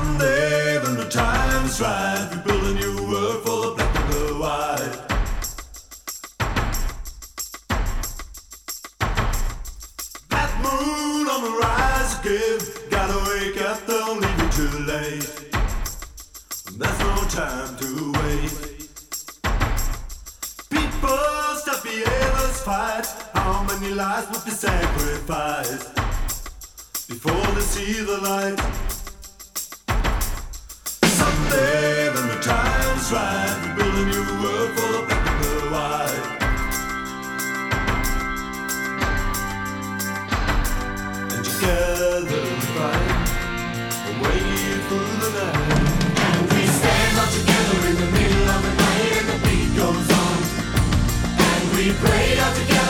Someday when the time is right, we build a new world full of black and blue white. That moon on the rise again, gotta wake up, don't leave it too late. There's no time to wait. People stop the endless fight. How many lives must be sacrificed before they see the light? Someday when the time's right, we build a new world full of black and blue white. And together we fight, away through the night. And we stand up together in the middle of the night, and the beat goes on. And we pray out together.